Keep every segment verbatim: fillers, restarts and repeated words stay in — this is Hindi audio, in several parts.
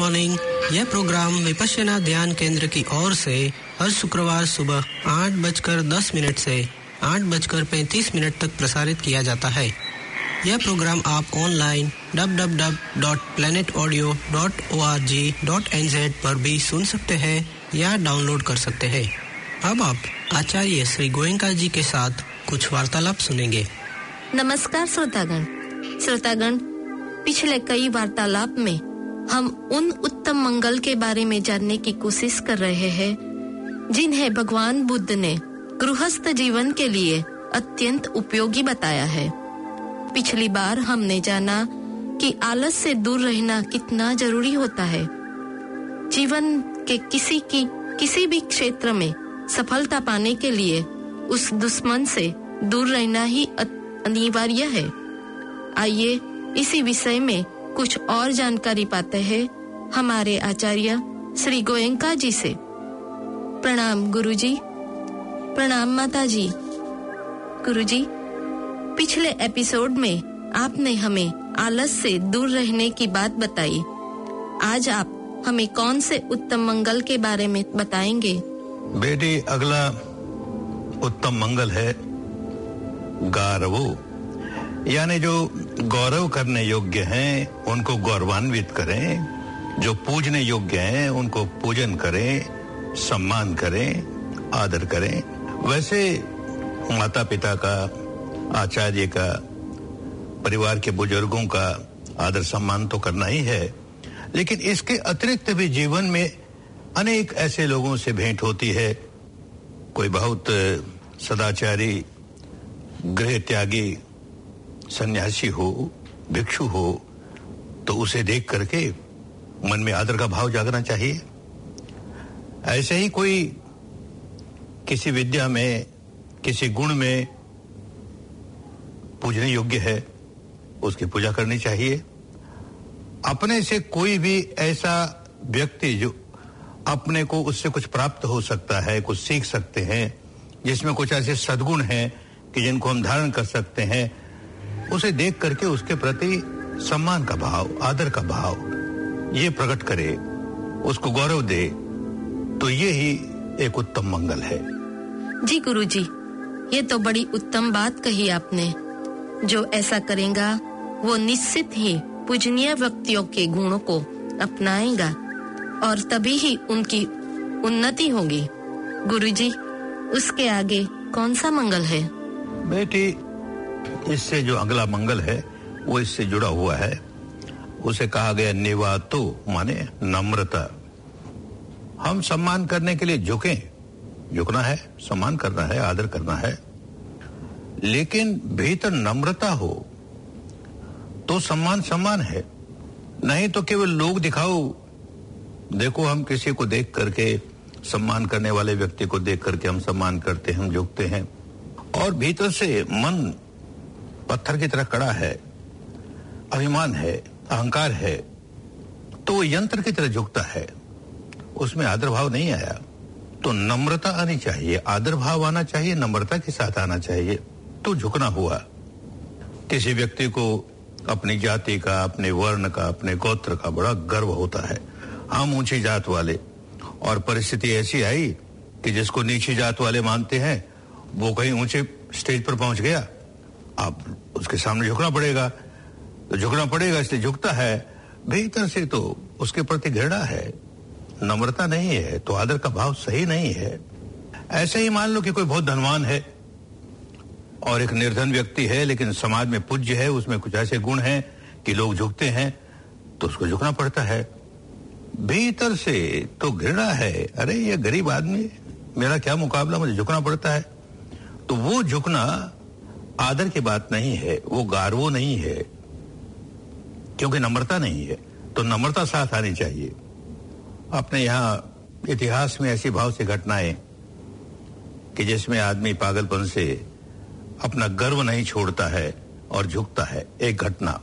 मॉर्निंग। यह प्रोग्राम विपश्यना ध्यान केंद्र की ओर से हर शुक्रवार सुबह आठ बजकर दस मिनट से आठ बजकर पैंतीस मिनट तक प्रसारित किया जाता है। यह प्रोग्राम आप online W W W dot planet audio dot O R G dot N Z पर भी सुन सकते हैं या डाउनलोड कर सकते हैं। अब आप आचार्य श्री गोयंका जी के साथ कुछ वार्तालाप सुनेंगे। नमस्कार श्रोतागण। श्रोतागण, पिछले कई वार्तालाप में हम उन उत्तम मंगल के बारे में जानने की कोशिश कर रहे हैं जिन्हें भगवान बुद्ध ने गृहस्थ जीवन के लिए अत्यंत उपयोगी बताया है। पिछली बार हमने जाना कि आलस से दूर रहना कितना जरूरी होता है। जीवन के किसी की किसी भी क्षेत्र में सफलता पाने के लिए उस दुश्मन से दूर रहना ही अनिवार्य है। आइए इसी विषय में कुछ और जानकारी पाते हैं हमारे आचार्य श्री गोयंका जी से। प्रणाम गुरुजी। प्रणाम माताजी। गुरुजी, पिछले एपिसोड में आपने हमें आलस से दूर रहने की बात बताई। आज आप हमें कौन से उत्तम मंगल के बारे में बताएंगे? बेटी, अगला उत्तम मंगल है गौरवो, यानी जो गौरव करने योग्य हैं उनको गौरवान्वित करें, जो पूजने योग्य हैं उनको पूजन करें, सम्मान करें, आदर करें। वैसे माता पिता का, आचार्य का, परिवार के बुजुर्गों का आदर सम्मान तो करना ही है, लेकिन इसके अतिरिक्त भी जीवन में अनेक ऐसे लोगों से भेंट होती है। कोई बहुत सदाचारी, गृह त्यागी सन्यासी हो, भिक्षु हो, तो उसे देख करके मन में आदर का भाव जागना चाहिए। ऐसे ही कोई किसी विद्या में, किसी गुण में पूजने योग्य है, उसकी पूजा करनी चाहिए। अपने से कोई भी ऐसा व्यक्ति जो अपने को उससे कुछ प्राप्त हो सकता है, कुछ सीख सकते हैं, जिसमें कुछ ऐसे सद्गुण हैं कि जिनको हम धारण कर सकते हैं, उसे देख करके उसके प्रति सम्मान का भाव, आदर का भाव ये प्रकट करे, उसको गौरव दे, तो ये ही एक उत्तम मंगल है। जी गुरुजी, ये तो बड़ी उत्तम बात कही आपने। जो ऐसा करेगा वो निश्चित ही पूजनीय व्यक्तियों के गुणों को अपनाएगा और तभी ही उनकी उन्नति होगी। गुरुजी, उसके आगे कौन सा मंगल है? बेटी, इससे जो अगला मंगल है वो इससे जुड़ा हुआ है। उसे कहा गया निवातो, माने नम्रता। हम सम्मान करने के लिए झुकें, झुकना है, सम्मान करना है, आदर करना है, लेकिन भीतर नम्रता हो तो सम्मान सम्मान है, नहीं तो केवल लोग दिखाओ। देखो, हम किसी को देख करके, सम्मान करने वाले व्यक्ति को देख करके हम सम्मान करते हैं, हम झुकते हैं, और भीतर से मन पत्थर की तरह कड़ा है, अभिमान है, अहंकार है, तो वो यंत्र की तरह झुकता है, उसमें आदर भाव नहीं आया। तो नम्रता आनी चाहिए, आदर भाव आना चाहिए, नम्रता के साथ आना चाहिए, तो झुकना हुआ। किसी व्यक्ति को अपनी जाति का, अपने वर्ण का, अपने गोत्र का बड़ा गर्व होता है, हम ऊंची जात वाले, और परिस्थिति ऐसी आई कि जिसको नीची जात वाले मानते हैं वो कहीं ऊंचे स्टेज पर पहुंच गया, अब उसके सामने झुकना पड़ेगा, तो झुकना पड़ेगा इसलिए झुकता है। भीतर से तो उसके प्रति घृणा है, नम्रता नहीं है, तो आदर का भाव सही नहीं है। ऐसे ही मान लो कि कोई बहुत धनवान है और एक निर्धन व्यक्ति है, लेकिन समाज में पूज्य है, उसमें कुछ ऐसे गुण हैं कि लोग झुकते हैं, तो उसको झुकना पड़ता है। भीतर से तो घृणा है, अरे ये गरीब आदमी, मेरा क्या मुकाबला, मुझे झुकना पड़ता है। तो वो झुकना आदर की बात नहीं है, वो गारवो नहीं है, क्योंकि नम्रता नहीं है। तो नम्रता साथ आनी चाहिए। अपने यहाँ इतिहास में ऐसी भाव से घटनाएं कि जिसमें आदमी पागलपन से अपना गर्व नहीं छोड़ता है और झुकता है। एक घटना,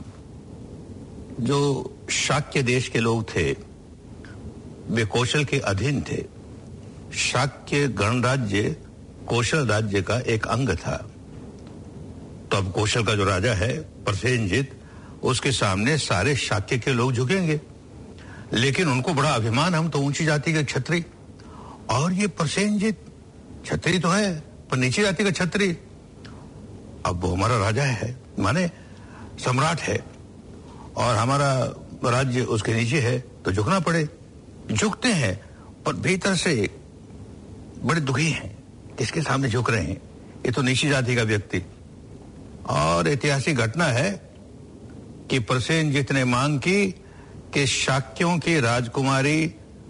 जो शाक्य देश के लोग थे वे कौशल के अधीन थे। शाक्य गणराज्य कौशल राज्य का एक अंग था। तो अब कौशल का जो राजा है प्रसेनजित, उसके सामने सारे शाक्य के लोग झुकेंगे, लेकिन उनको बड़ा अभिमान, हम तो ऊंची जाति के क्षत्रिय, और ये प्रसेनजीत क्षत्रिय तो है पर नीची जाति का क्षत्रिय। अब वो हमारा राजा है, माने सम्राट है, और हमारा राज्य उसके नीचे है, तो झुकना पड़े। झुकते हैं पर भीतर से बड़े दुखी हैं, किसके सामने झुक रहे हैं, ये तो नीची जाति का व्यक्ति। और ऐतिहासिक घटना है कि प्रसेनजीत ने मांग की कि शाक्यों की राजकुमारी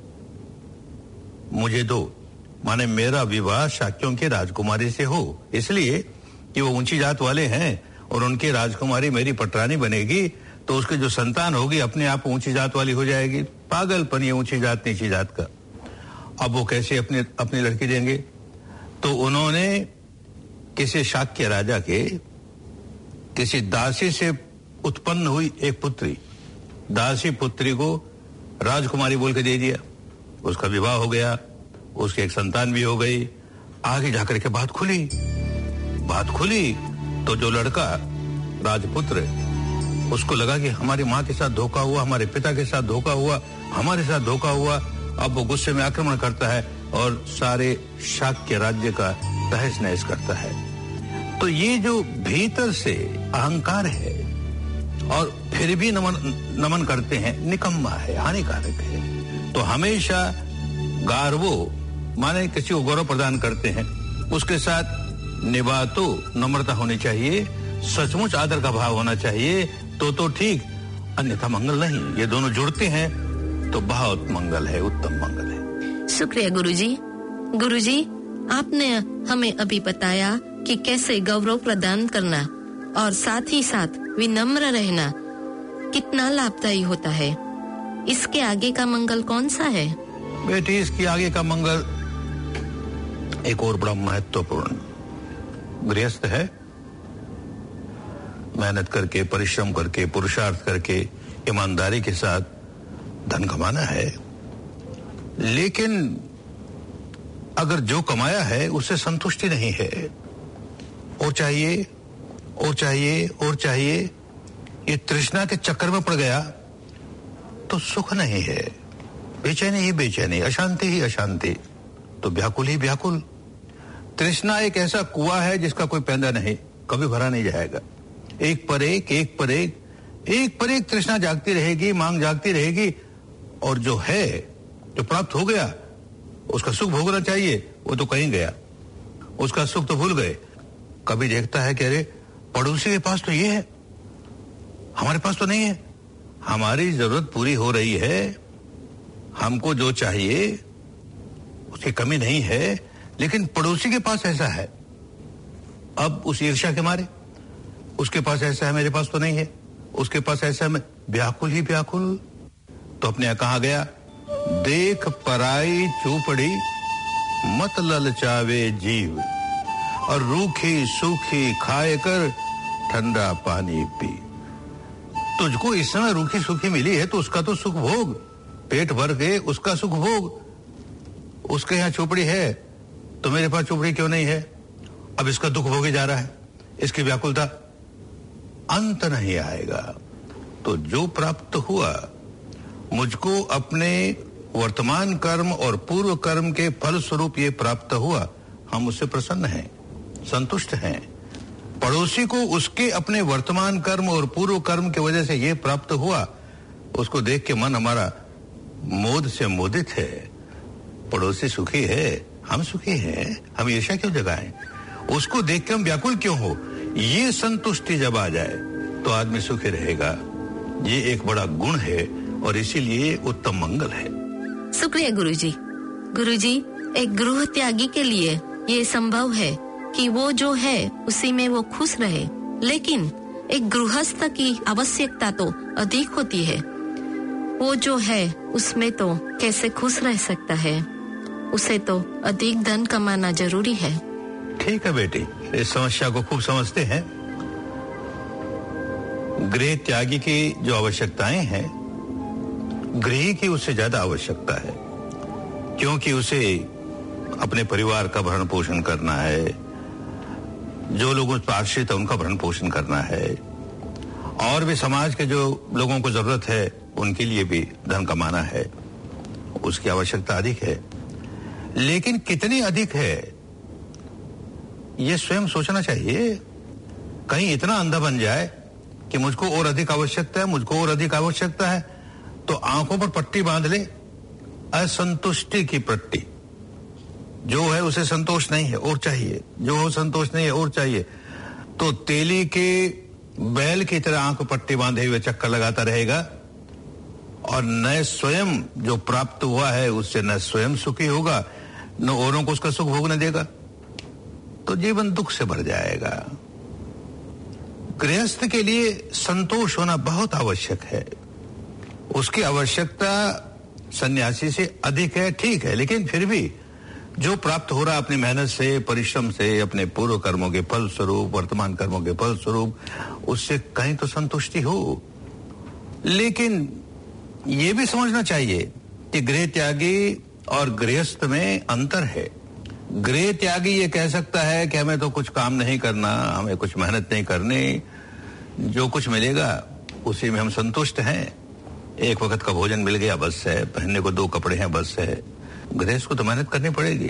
मुझे दो, माने मेरा विवाह शाक्यों की राजकुमारी से हो, इसलिए कि वो ऊंची जात वाले हैं और उनकी राजकुमारी मेरी पटरानी बनेगी तो उसकी जो संतान होगी अपने आप ऊंची जात वाली हो जाएगी। पागलपन ये ऊंची जात नीची जात का। अब वो कैसे अपने अपनी लड़की देंगे? तो उन्होंने किसी शाक्य राजा के किसी दासी से उत्पन्न हुई एक पुत्री, दासी पुत्री को राजकुमारी बोल के दे दिया। उसका विवाह हो गया, उसकी एक संतान भी हो गई। आगे जाकर के बात खुली बात खुली तो जो लड़का राजपुत्र, उसको लगा कि हमारी माँ के साथ धोखा हुआ, हमारे पिता के साथ धोखा हुआ, हमारे साथ धोखा हुआ। अब वो गुस्से में आक्रमण करता है और सारे शाक्य राज्य का तहस नहस करता है। तो ये जो भीतर से अहंकार है और फिर भी नमन नमन करते हैं, निकम्मा है, हानिकारक है। तो हमेशा गार्वो माने किसी को गौरव प्रदान करते हैं, उसके साथ निभातो नम्रता होनी चाहिए, सचमुच आदर का भाव होना चाहिए, तो तो ठीक, अन्यथा मंगल नहीं। ये दोनों जुड़ते हैं तो बहुत मंगल है, उत्तम मंगल है। शुक्रिया गुरुजी। गुरुजी, आपने हमें अभी बताया कि कैसे गौरव प्रदान करना और साथ ही साथ विनम्र रहना कितना लाभदायी होता है। इसके आगे का मंगल कौन सा है? बेटी, इसके आगे का मंगल एक और बड़ा महत्वपूर्ण। गृहस्थ है, मेहनत करके, परिश्रम करके, पुरुषार्थ करके, ईमानदारी के साथ धन कमाना है, लेकिन अगर जो कमाया है उससे संतुष्टि नहीं है, और चाहिए और चाहिए और चाहिए, ये तृष्णा के चक्कर में पड़ गया तो सुख नहीं है, बेचैनी ही बेचैनी, अशांति ही अशांति, तो व्याकुल ही व्याकुल। तृष्णा एक ऐसा कुआं है जिसका कोई पैंदा नहीं, कभी भरा नहीं जाएगा। एक पर एक एक पर एक एक पर एक तृष्णा जागती रहेगी, मांग जागती रहेगी, और जो है, जो प्राप्त हो गया, उसका सुख भोगना चाहिए, वो तो कहीं गया, उसका सुख तो भूल गए। कभी देखता है कि अरे पड़ोसी के पास तो ये है, हमारे पास तो नहीं है। हमारी जरूरत पूरी हो रही है, हमको जो चाहिए उसकी कमी नहीं है, लेकिन पड़ोसी के पास ऐसा है। अब उस ईर्ष्या के मारे उसके पास ऐसा है, मेरे पास तो नहीं है, उसके पास ऐसा है, व्याकुल ही व्याकुल। तो अपने यहाँ कहा गया, देख पराई चूपड़ी मत ललचावे जीव, और रूखी सूखी खाए कर ठंडा पानी पी। तुझको इस समय रूखी सूखी मिली है तो उसका तो सुख भोग, पेट भर के उसका सुख भोग। उसके यहाँ चोपड़ी है तो मेरे पास चोपड़ी क्यों नहीं है? अब इसका दुख भोगे जा रहा है, इसकी व्याकुलता, अंत नहीं आएगा। तो जो प्राप्त हुआ, मुझको अपने वर्तमान कर्म और पूर्व कर्म के फल स्वरूप ये प्राप्त हुआ, हम उससे प्रसन्न हैं, संतुष्ट हैं। पड़ोसी को उसके अपने वर्तमान कर्म और पूर्व कर्म की वजह से ये प्राप्त हुआ, उसको देख के मन हमारा मोद से मोदित है। पड़ोसी सुखी है, हम सुखी हैं, हम ईर्ष्या क्यों जगाएं? उसको देख के हम व्याकुल क्यों हो? ये संतुष्टि जब आ जाए तो आदमी सुखी रहेगा। ये एक बड़ा गुण है और इसीलिए उत्तम मंगल है। शुक्रिया गुरुजी। गुरुजी, एक गृह त्यागी के लिए ये संभव है कि वो जो है उसी में वो खुश रहे, लेकिन एक गृहस्थ की आवश्यकता तो अधिक होती है। वो जो है उसमें तो कैसे खुश रह सकता है? उसे तो अधिक धन कमाना जरूरी है। ठीक है बेटी, इस समस्या को खूब समझते हैं। गृह त्यागी की जो आवश्यकताएं हैं, गृह की उससे ज्यादा आवश्यकता है, क्योंकि उसे अपने परिवार का भरण पोषण करना है, जो लोग उस पर आश्रित है उनका भरण पोषण करना है, और भी समाज के जो लोगों को जरूरत है उनके लिए भी धन कमाना है, उसकी आवश्यकता अधिक है, लेकिन कितनी अधिक है ये स्वयं सोचना चाहिए। कहीं इतना अंधा बन जाए कि मुझको और अधिक आवश्यकता है, मुझको और अधिक आवश्यकता है, तो आंखों पर पट्टी बांध ले, असंतुष्टि की पट्टी। जो है उसे संतोष नहीं है और चाहिए, जो हो संतोष नहीं है और चाहिए, तो तेली के बैल की तरह आंख पट्टी बांधे हुए चक्कर लगाता रहेगा और न स्वयं जो प्राप्त हुआ है उससे न स्वयं सुखी होगा, न औरों को उसका सुख भोगने देगा, तो जीवन दुख से भर जाएगा। गृहस्थ के लिए संतोष होना बहुत आवश्यक है, उसकी आवश्यकता सन्यासी से अधिक है, ठीक है, लेकिन फिर भी जो प्राप्त हो रहा अपनी मेहनत से, परिश्रम से, अपने पूर्व कर्मों के फल स्वरूप, वर्तमान कर्मों के फल स्वरूप, उससे कहीं तो संतुष्टि हो। लेकिन ये भी समझना चाहिए कि गृह त्यागी और गृहस्थ में अंतर है। गृह त्यागी ये कह सकता है कि हमें तो कुछ काम नहीं करना, हमें कुछ मेहनत नहीं करनी, जो कुछ मिलेगा उसी में हम संतुष्ट हैं, एक वक्त का भोजन मिल गया बस है, पहनने को दो कपड़े हैं बस है। गृहस्थ को तो मेहनत करनी पड़ेगी,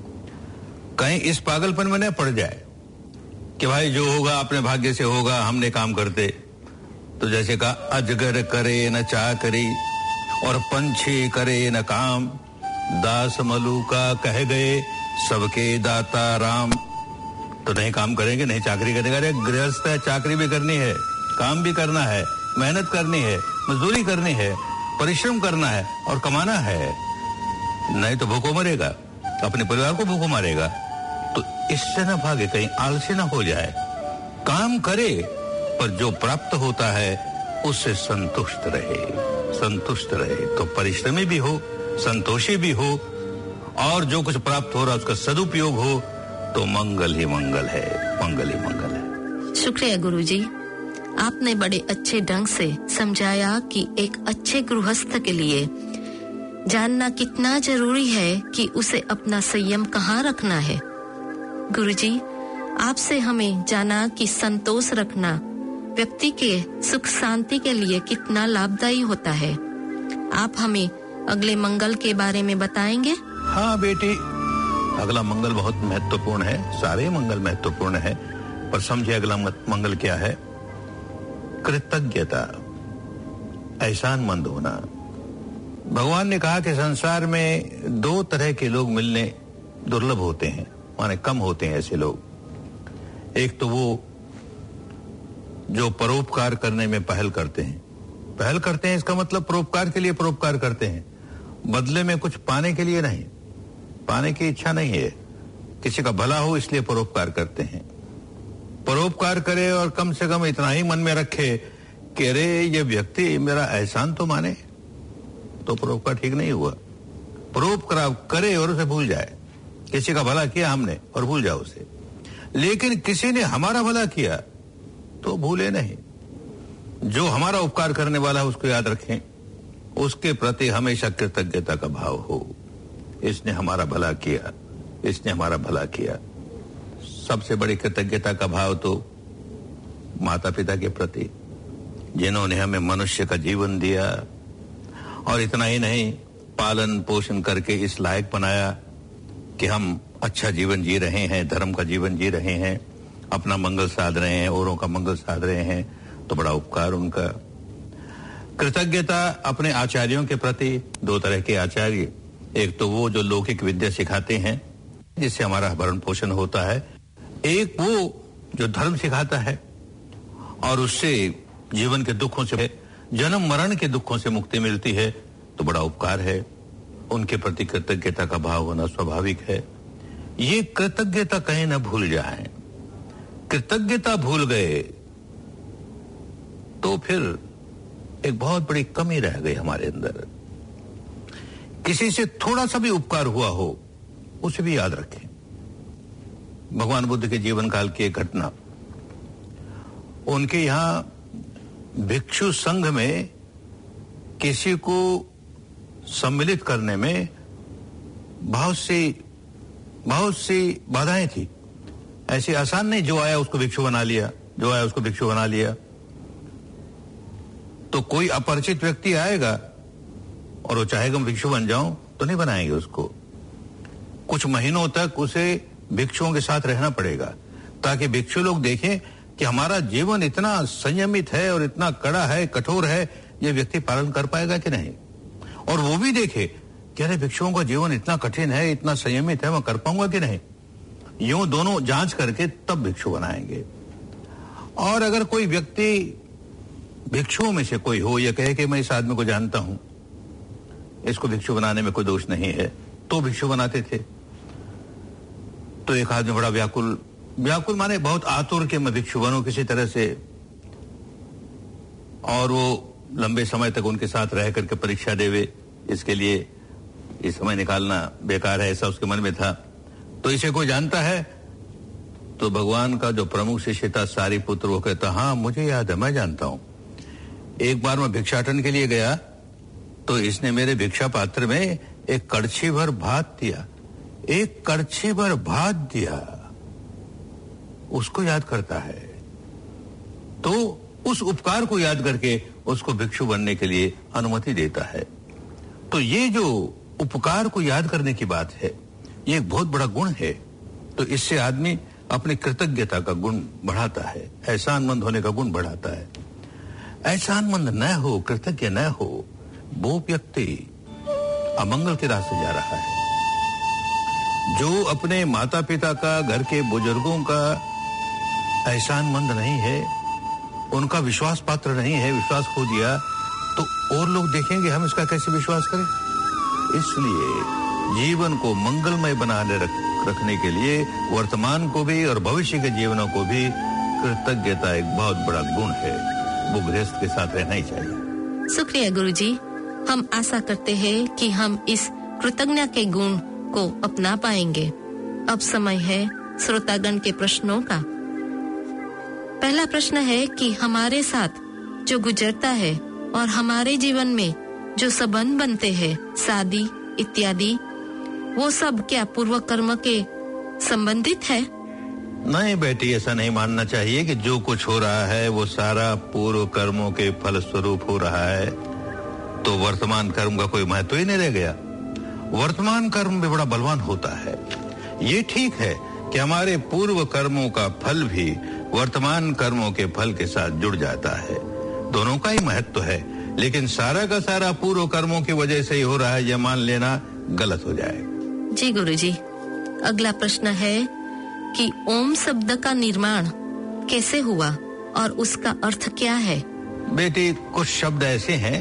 कहीं इस पागलपन में न पड़ जाए कि भाई जो होगा अपने भाग्य से होगा, हमने काम करते। तो जैसे कहा, अजगर करे न चाकरी और पंछी करे न काम, दास मलूका कह गए सबके दाता राम। तो नहीं काम करेंगे, नहीं चाकरी करेंगे। अरे गृहस्थ है, चाकरी भी करनी है, काम भी करना है, मेहनत करनी है, मजदूरी करनी है, परिश्रम करना है और कमाना है, नहीं तो भूखों मरेगा, अपने परिवार को भूखों मारेगा। तो इससे न भागे, कहीं आलसी न हो जाए, काम करे पर जो प्राप्त होता है उससे संतुष्ट रहे, संतुष्ट रहे। तो परिश्रमी भी हो, संतोषी भी हो और जो कुछ प्राप्त हो रहा उसका सदुपयोग हो, तो मंगल ही मंगल है, मंगल ही मंगल है। शुक्रिया गुरुजी, आपने बड़े अच्छे ढंग से समझाया कि एक अच्छे गृहस्थ के लिए जानना कितना जरूरी है कि उसे अपना संयम कहाँ रखना है। गुरुजी, आपसे हमें जाना कि संतोष रखना व्यक्ति के सुख शांति के लिए कितना लाभदायी होता है। आप हमें अगले मंगल के बारे में बताएंगे? हाँ बेटी, अगला मंगल बहुत महत्वपूर्ण है, सारे मंगल महत्वपूर्ण है, पर समझे अगला मंगल क्या है। कृतज्ञता, एहसानमंद होना। भगवान ने कहा कि संसार में दो तरह के लोग मिलने दुर्लभ होते हैं, माने कम होते हैं ऐसे लोग। एक तो वो जो परोपकार करने में पहल करते हैं, पहल करते हैं इसका मतलब परोपकार के लिए परोपकार करते हैं, बदले में कुछ पाने के लिए नहीं, पाने की इच्छा नहीं है, किसी का भला हो इसलिए परोपकार करते हैं। परोपकार करे और कम से कम इतना ही मन में रखे कि अरे ये व्यक्ति मेरा एहसान तो माने, तो परोपकार ठीक नहीं हुआ। परोपकार करे और उसे भूल जाए, किसी का भला किया हमने और भूल जाओ उसे, लेकिन किसी ने हमारा भला किया तो भूले नहीं। जो हमारा उपकार करने वाला है उसको याद रखें, उसके प्रति हमेशा कृतज्ञता का भाव हो। इसने हमारा भला किया, इसने हमारा भला किया। सबसे बड़ी कृतज्ञता का भाव तो माता पिता के प्रति, जिन्होंने हमें मनुष्य का जीवन दिया और इतना ही नहीं, पालन पोषण करके इस लायक बनाया कि हम अच्छा जीवन जी रहे हैं, धर्म का जीवन जी रहे हैं, अपना मंगल साध रहे हैं, औरों का मंगल साध रहे हैं, तो बड़ा उपकार उनका। कृतज्ञता अपने आचार्यों के प्रति, दो तरह के आचार्य, एक तो वो जो लौकिक विद्या सिखाते हैं जिससे हमारा भरण पोषण होता है, एक वो जो धर्म सिखाता है और उससे जीवन के दुखों से, जन्म मरण के दुखों से मुक्ति मिलती है, तो बड़ा उपकार है। उनके प्रति कृतज्ञता का भाव होना स्वाभाविक है। ये कृतज्ञता कहीं न भूल जाएं। कृतज्ञता भूल गए तो फिर एक बहुत बड़ी कमी रह गई हमारे अंदर। किसी से थोड़ा सा भी उपकार हुआ हो उसे भी याद रखें। भगवान बुद्ध के जीवन काल की एक घटना, उनके यहां भिक्षु संघ में किसी को सम्मिलित करने में बहुत सी बहुत सी बाधाएं थी। ऐसे आसान नहीं, जो आया उसको भिक्षु बना लिया, जो आया उसको भिक्षु बना लिया। तो कोई अपरिचित व्यक्ति आएगा और वो चाहेगा मैं भिक्षु बन जाऊं तो नहीं बनाएंगे उसको। कुछ महीनों तक उसे भिक्षुओं के साथ रहना पड़ेगा ताकि भिक्षु लोग देखें कि हमारा जीवन इतना संयमित है और इतना कड़ा है, कठोर है, ये व्यक्ति पालन कर पाएगा कि नहीं। और वो भी देखे कि अरे भिक्षुओं का जीवन इतना कठिन है, इतना संयमित है, मैं कर पाऊंगा कि नहीं। यूं दोनों जांच करके तब भिक्षु बनाएंगे। और अगर कोई व्यक्ति भिक्षुओं में से कोई हो, या कहे कि मैं इस आदमी को जानता हूं, इसको भिक्षु बनाने में कोई दोष नहीं है, तो भिक्षु बनाते थे। तो एक आदमी बड़ा व्याकुल, व्याकुल माने बहुत आतुर के मैं भिक्षु बनूं किसी तरह से, और वो लंबे समय तक उनके साथ रह करके परीक्षा देवे, इसके लिए ये समय निकालना बेकार है, ऐसा उसके मन में था। तो इसे कोई जानता है? तो भगवान का जो प्रमुख शिष्य था सारीपुत्र, वो कहता हाँ मुझे याद है, मैं जानता हूं। एक बार मैं भिक्षाटन के लिए गया तो इसने मेरे भिक्षा पात्र में एक कड़छी भर भात दिया, एक कड़छी भर भात दिया। उसको याद करता है, तो उस उपकार को याद करके उसको भिक्षु बनने के लिए अनुमति देता है। तो ये जो उपकार को याद करने की बात है, ये एक बहुत बड़ा गुण है। तो इससे आदमी अपनी कृतज्ञता का गुण बढ़ाता है, एहसानमंद होने का गुण बढ़ाता है। एहसानमंद न हो, कृतज्ञ न हो, वो व्यक्ति अमंगल के रास्ते जा रहा है। जो अपने माता पिता का, घर के बुजुर्गों का एहसानमंद नहीं है, उनका विश्वास पात्र नहीं है, विश्वास खो दिया, तो और लोग देखेंगे हम इसका कैसे विश्वास करें। इसलिए जीवन को मंगलमय बनाने रख, रखने के लिए वर्तमान को भी और भविष्य के जीवनों को भी कृतज्ञता एक बहुत बड़ा गुण है, वो गृहस्थ के साथ रहना ही चाहिए। शुक्रिया गुरुजी, हम आशा करते हैं कि हम इस कृतज्ञता के गुण को अपना पाएंगे। अब समय है श्रोतागण के प्रश्नों का। पहला प्रश्न है कि हमारे साथ जो गुजरता है और हमारे जीवन में जो संबंध बनते हैं, शादी इत्यादि, वो सब क्या पूर्व कर्म के संबंधित है? नहीं बेटी, ऐसा नहीं मानना चाहिए कि जो कुछ हो रहा है वो सारा पूर्व कर्मों के फल स्वरूप हो रहा है, तो वर्तमान कर्म का कोई महत्व ही नहीं रह गया। वर्तमान कर्म भी बड़ा बलवान होता है। ये ठीक है कि हमारे पूर्व कर्मों का फल भी वर्तमान कर्मों के फल के साथ जुड़ जाता है, दोनों का ही महत्व है। लेकिन सारा का सारा पूर्व कर्मों की वजह से ही हो रहा है, यह मान लेना गलत हो जाएगा। जी गुरुजी, अगला प्रश्न है कि ओम शब्द का निर्माण कैसे हुआ और उसका अर्थ क्या है? बेटी, कुछ शब्द ऐसे हैं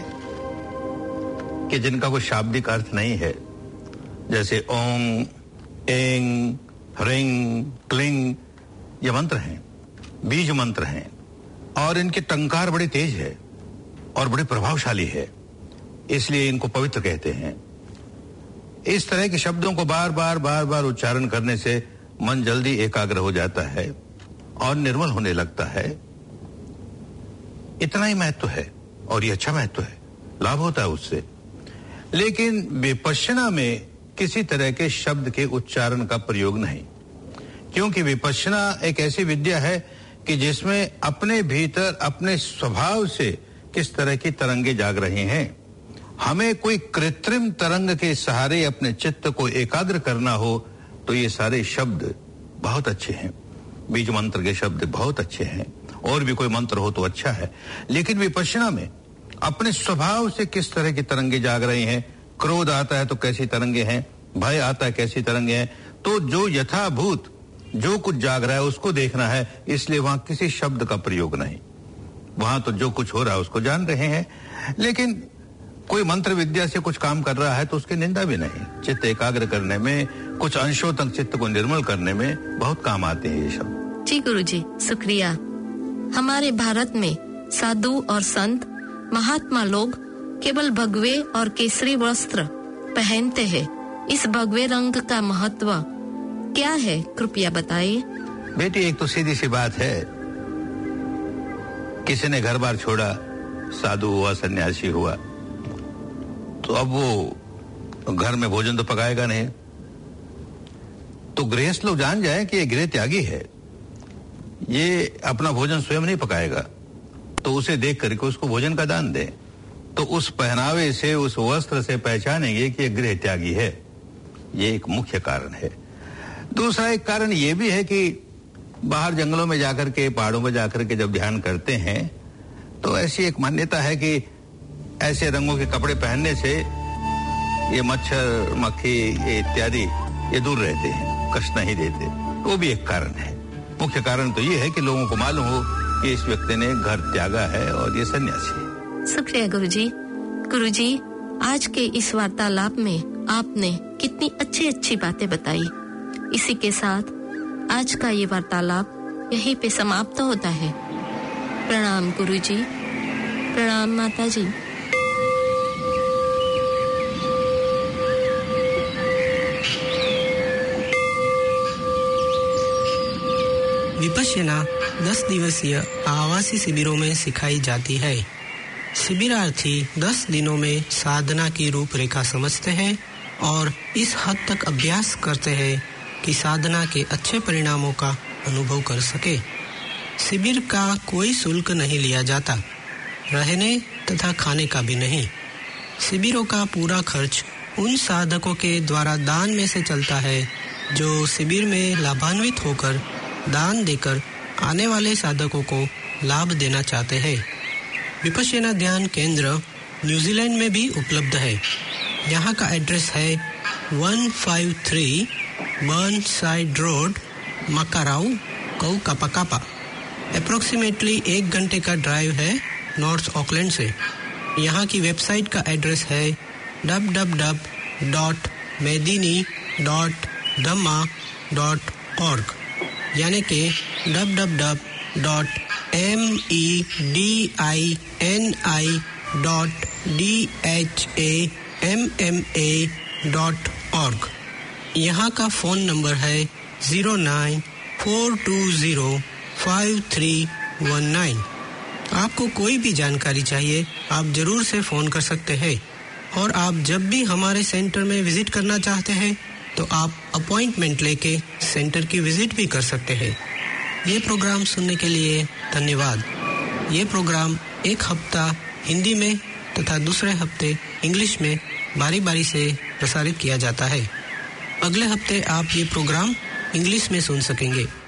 कि जिनका कोई शाब्दिक अर्थ नहीं है, जैसे ओम, एंग, ह्रिंग, क्लिंग, ये मंत्र हैं, बीज मंत्र हैं, और इनके टंकार बड़े तेज है और बड़े प्रभावशाली है, इसलिए इनको पवित्र कहते हैं। इस तरह के शब्दों को बार बार बार बार उच्चारण करने से मन जल्दी एकाग्र हो जाता है और निर्मल होने लगता है। इतना ही महत्व है और ये अच्छा महत्व है, लाभ होता है उससे। लेकिन विपश्यना में किसी तरह के शब्द के उच्चारण का प्रयोग नहीं, क्योंकि विपश्यना एक ऐसी विद्या है कि जिसमें अपने भीतर अपने स्वभाव से किस तरह की तरंगे जाग रही हैं। हमें कोई कृत्रिम तरंग के सहारे अपने चित्त को एकाग्र करना हो तो ये सारे शब्द बहुत अच्छे हैं, बीज मंत्र के शब्द बहुत अच्छे हैं, और भी कोई मंत्र हो तो अच्छा है। लेकिन विपश्यना में अपने स्वभाव से किस तरह की तरंगे जाग रही हैं, क्रोध आता है तो कैसी तरंगे हैं, भय आता है कैसी तरंगे हैं, तो जो यथाभूत जो कुछ जाग रहा है उसको देखना है। इसलिए वहां किसी शब्द का प्रयोग नहीं, वहां तो जो कुछ हो रहा है उसको जान रहे हैं। लेकिन कोई मंत्र विद्या से कुछ काम कर रहा है तो उसकी निंदा भी नहीं। चित्त एकाग्र करने में, कुछ अंशों तक चित्त को निर्मल करने में बहुत काम आते हैं ये शब्द। जी गुरुजी, शुक्रिया। हमारे भारत में साधु और संत महात्मा लोग केवल भगवे और केसरी वस्त्र पहनते हैं। इस भगवे रंग का महत्व क्या है, कृपया बताइए। बेटी, एक तो सीधी सी बात है, किसी ने घर बार छोड़ा, साधु हुआ, सन्यासी हुआ, तो अब वो घर में भोजन तो पकाएगा नहीं। तो गृहस्थ लोग जान जाए कि ये गृह त्यागी है, ये अपना भोजन स्वयं नहीं पकाएगा, तो उसे देख करके उसको भोजन का दान दें। तो उस पहनावे से, उस वस्त्र से पहचानेंगे कि गृह त्यागी है। ये एक मुख्य कारण है। दूसरा एक कारण ये भी है कि बाहर जंगलों में जाकर के, पहाड़ों में जाकर के जब ध्यान करते हैं तो ऐसी एक मान्यता है कि ऐसे रंगों के कपड़े पहनने से ये मच्छर, मक्खी इत्यादि ये दूर रहते हैं, कष्ट नहीं देते। वो भी एक कारण है। मुख्य कारण तो ये है कि लोगों को मालूम हो कि इस व्यक्ति ने घर त्यागा है और ये सन्यासी है। शुक्रिया गुरुजी। गुरुजी, आज के इस वार्तालाप में आपने कितनी अच्छी अच्छी बातें बताई। इसी के साथ आज का ये वार्तालाप यहीं पे समाप्त होता है। प्रणाम गुरुजी, प्रणाम माताजी। विपश्यना दस दिवसीय आवासीय शिविरों में सिखाई जाती है। शिविरार्थी दस दिनों में साधना की रूपरेखा समझते हैं और इस हद तक अभ्यास करते हैं कि साधना के अच्छे परिणामों का अनुभव कर सके। शिविर का कोई शुल्क नहीं लिया जाता, रहने तथा खाने का भी नहीं। शिविरों का पूरा खर्च उन साधकों के द्वारा दान में से चलता है जो शिविर में लाभान्वित होकर दान देकर आने वाले साधकों को लाभ देना चाहते हैं। विपश्यना ध्यान केंद्र न्यूजीलैंड में भी उपलब्ध है। यहाँ का एड्रेस है one five three Burnside road, Makarau, Kaukapakapa. Approximately एक घंटे का ड्राइव है नॉर्थ ऑकलैंड से। यहाँ की वेबसाइट का एड्रेस है W W W dot Medini dot Dhamma dot org, यानी कि W W W dot M E D I N I dot D H A M M A dot org. यहाँ का फ़ोन नंबर है zero nine four two zero five three one nine. आपको कोई भी जानकारी चाहिए आप जरूर से फ़ोन कर सकते हैं। और आप जब भी हमारे सेंटर में विजिट करना चाहते हैं तो आप अपॉइंटमेंट लेके सेंटर की विजिट भी कर सकते हैं। ये प्रोग्राम सुनने के लिए धन्यवाद। ये प्रोग्राम एक हफ्ता हिंदी में तथा दूसरे हफ्ते इंग्लिश में बारी बारी से प्रसारित किया जाता है। अगले हफ्ते आप ये प्रोग्राम इंग्लिश में सुन सकेंगे।